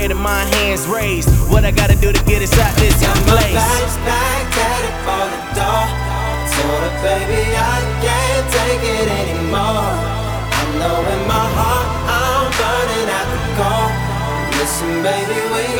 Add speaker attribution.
Speaker 1: bread and my hands raised. What I gotta do to get us out this young place?
Speaker 2: Back headed for the door. Told her, baby, I can't take it anymore. I know in my heart I'm burning at the core. Listen, baby, we